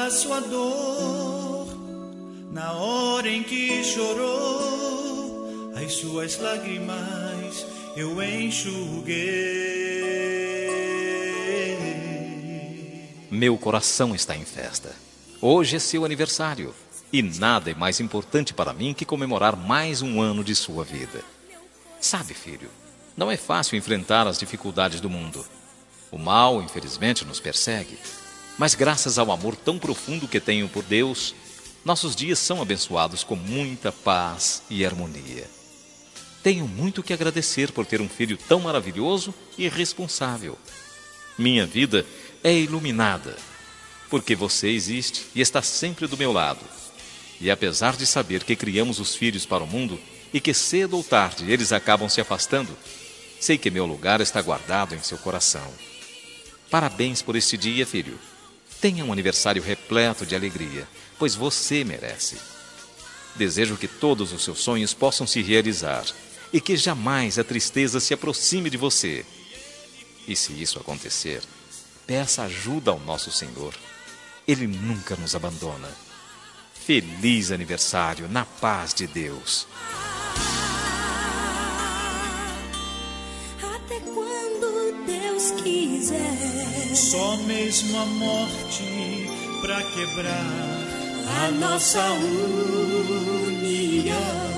a sua dor, na hora em que chorou, as suas lágrimas eu enxuguei. Meu coração está em festa. Hoje é seu aniversário. E nada é mais importante para mim que comemorar mais um ano de sua vida. Sabe, filho, não é fácil enfrentar as dificuldades do mundo. O mal, infelizmente, nos persegue. Mas graças ao amor tão profundo que tenho por Deus, nossos dias são abençoados com muita paz e harmonia. Tenho muito que agradecer por ter um filho tão maravilhoso e responsável. Minha vida é iluminada, porque você existe e está sempre do meu lado. E apesar de saber que criamos os filhos para o mundo e que cedo ou tarde eles acabam se afastando, sei que meu lugar está guardado em seu coração. Parabéns por este dia, filho. Tenha um aniversário repleto de alegria, pois você merece. Desejo que todos os seus sonhos possam se realizar e que jamais a tristeza se aproxime de você. E se isso acontecer, peça ajuda ao nosso Senhor. Ele nunca nos abandona. Feliz aniversário na paz de Deus. Até quando Deus quiser, Só mesmo a morte pra quebrar a nossa união.